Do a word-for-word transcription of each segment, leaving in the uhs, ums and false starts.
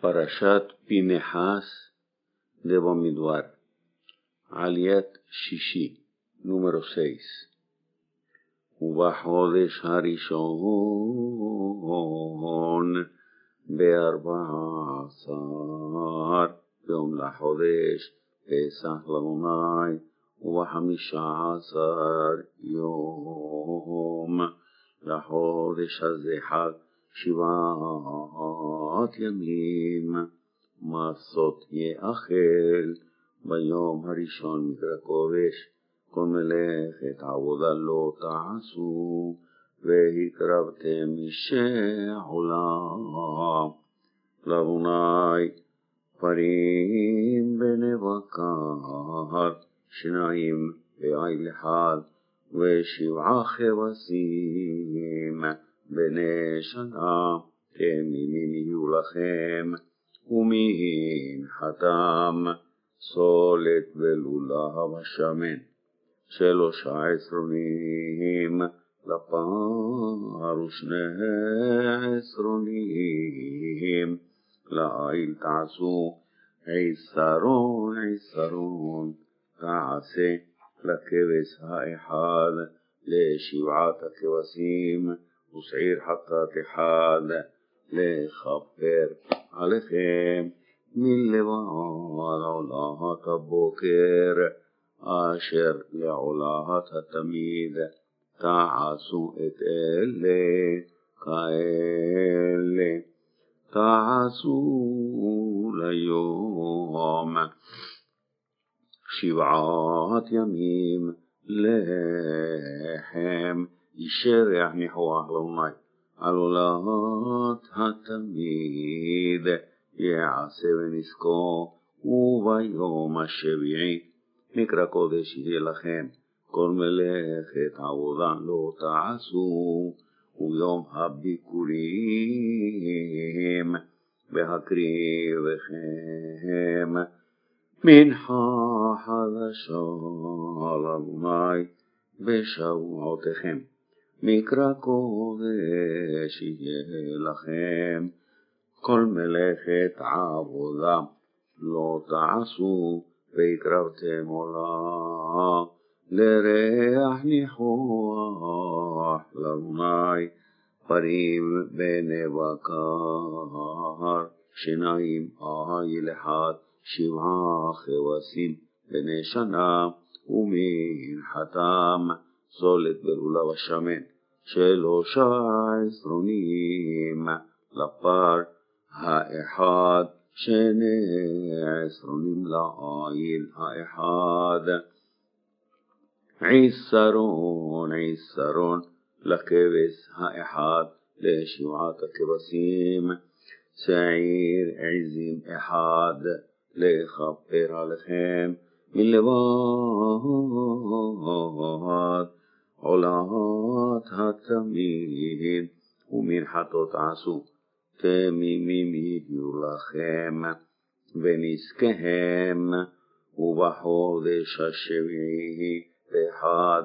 פרשת פינחס דבמדבר, עליית שישי, נומרו סייס. ובחודש הראשון בארבע עשר יום לחודש פסח לאדוני, ובחמישה עשר יום לחודש הזה חג שבעת ימים מסות יאכל. ביום הראשון מקרא קודש כל מלאכת עבודה לא תעשו, והקרבתם משעולה לאדוני פרים בני בקר שניים בעיל אחד, ושבעה כבשים בני שנה תמימים יהיו לכם, ומנחתם סולת ולולב השמן שלושה עשרונים לפר ושני עשרונים לעיל תעשו. עשרון עשרון תעשה לכבש האחד לשבעת הכבשים, ושעיר חטאת אחד לכפר עליכם מלבד עולת הבוקר אשר לעולת התמיד. תעשו את אלה כאלה תעשו ליום שבעת ימים לחם ישרח ניחוח לאדוני על עולת התמיד יעשה ונזכור. וביום השביעי מקרא קודש יהיה לכם, כל מלאכת עבודה לא תעשו, ויום הביקורים בהקריבכם מנחה חדשה לאדוני בשבועותיכם. מקרא קודש יהיה לכם, כל מלאכת עבודה לא תעשו, והקרבתם עולה לריח ניחוח לאדוני פרים בני בקר שניים עיל אחד, שבעה כבשים בני שנה, ומנחתם סולת ולולב השמן שלושה עשרונים לפר האחד, שני עשרונים לעיל האחד. עשרון עשרון לכבש האחד לשבעת הכבשים, שעיר עזים אחד לכפר עליכם מלבד עולת התמיד. ומנחתו תעשו תמימים יהיו לכם ונזקיהם. ובחודש השביעי באחד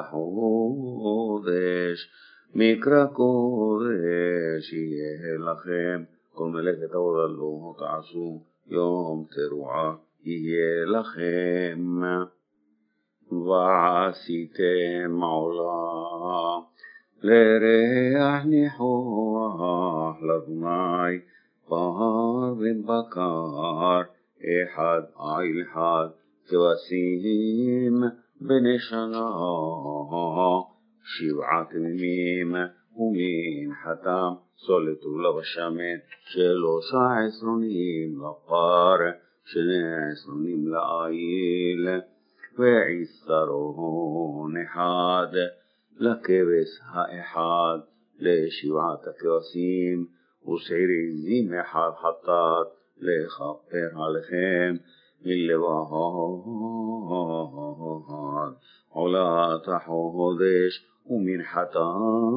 לחודש מקרא קודש יהיה לכם, כל מלאכת עבודה לא תעשו, יום תרועה יהיה לכם. ועשיתם עולה לריח ניחוח לאדוני פר בן בקר אחד עיל אחד, כבשים בני שנה שבעה תמימים, ומנחתם סולת ולולב השמן שלושה עשרונים לפר, שני עשרונים לעיל, ועשרון אחד לכבש האחד לשבעת הכבשים, ושעיר עזים אחד חטאת לכפר עליכם מלבד עולת החודש ומנחתה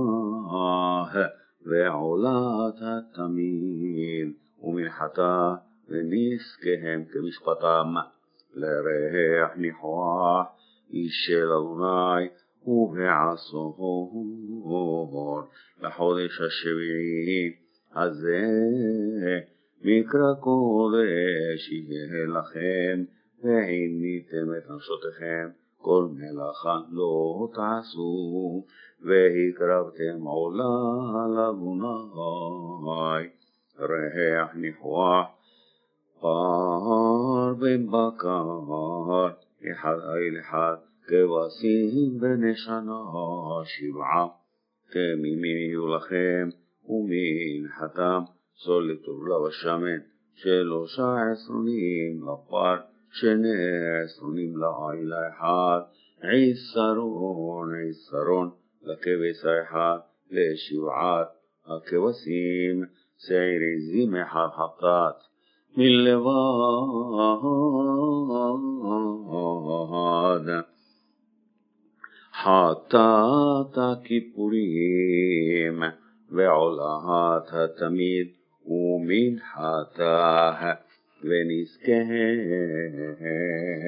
ועולת התמיד, ומנחתה ונזקיהם כמשפטם לריח ניחוח של אדוני. ובעשור לחודש השביעי הזה מקרא קודש יהיה לכם, ועיניתם את נפשותיכם, כל מלאכה לא תעשו, והקרבתם עולה לאדוני, ריח ניחוח, פר בן בקר, אחד אל אחד, כבשים בני שנה שבעה, תמימים יהיו לכם, ומנחתם סולת עורלה ושמן, שלושה עשרונים לפר, שני עשרונים לעיל האחד, עשרון עשרון לכבש האחד, לשבעת הכבשים, שעיר עזים אחד חטאת, מלבד חטאת הכיפורים ועולת התמיד ומנחתה ונזקיהם.